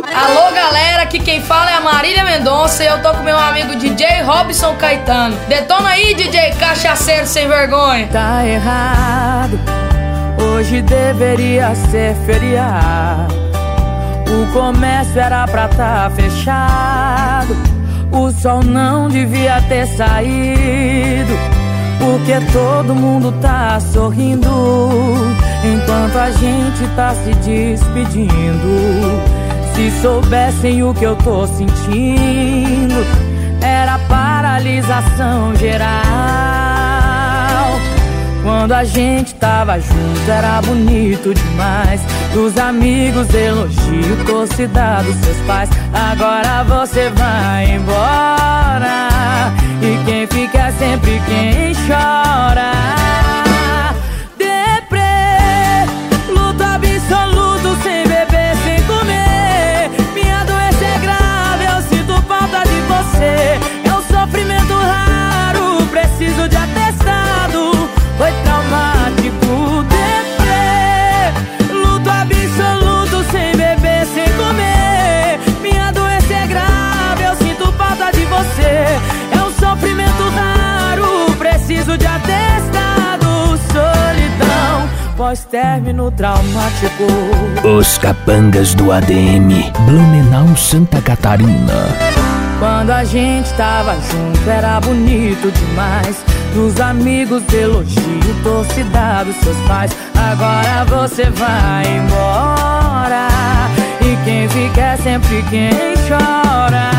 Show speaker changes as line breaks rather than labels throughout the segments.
Alô, galera, aqui quem fala é a Marília Mendonça e eu tô com meu amigo DJ Robson Caetano. Detona aí, DJ cachaceiro sem vergonha.
Tá errado, hoje deveria ser feriado. O comércio era pra tá fechado, o sol não devia ter saído, porque todo mundo tá sorrindo enquanto a gente tá se despedindo. Se soubessem o que eu tô sentindo, era paralisação geral. Quando a gente tava junto era bonito demais, dos amigos elogio, torcida dos seus pais. Agora você vai embora e quem fica é sempre quem chora. Deprê, luto absoluto, sem beber, sem comer. Minha doença é grave, eu sinto falta de você. É um sofrimento raro, preciso de atestado. Foi traumático. Deprê, luto absoluto, sem beber, sem comer. Minha doença é grave, eu sinto falta de você. É um sofrimento raro, preciso de atestado. Solidão, pós-término traumático.
Os Capangas do ADM, Blumenau, Santa Catarina.
Quando a gente tava junto era bonito demais, dos amigos elogio, torcida dos seus pais. Agora você vai embora e quem fica é sempre quem chora.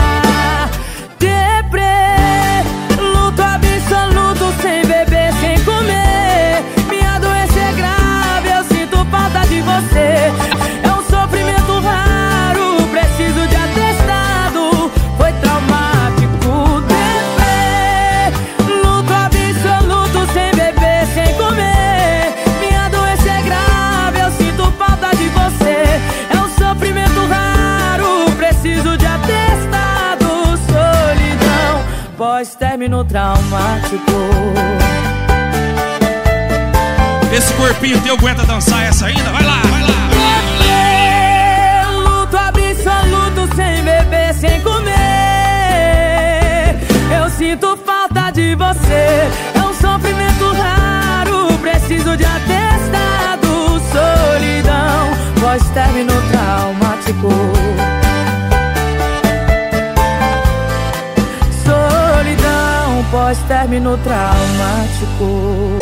Deprê, luto absoluto, sem beber, sem comer. Minha doença é grave, eu sinto falta de você. É um sofrimento raro, preciso de atestado. Foi traumático. Deprê, luto absoluto, sem beber, sem comer. Minha doença é grave, eu sinto falta de você. É um sofrimento raro, preciso de atestado. Solidão, pós-término traumático.
Esse corpinho teu aguenta dançar essa ainda? Vai lá, vai lá.
Luto absoluto, sem beber, sem comer. Eu sinto falta de você. É um sofrimento raro, preciso de atestado. Solidão, pós-término traumático. Solidão, pós-término traumático.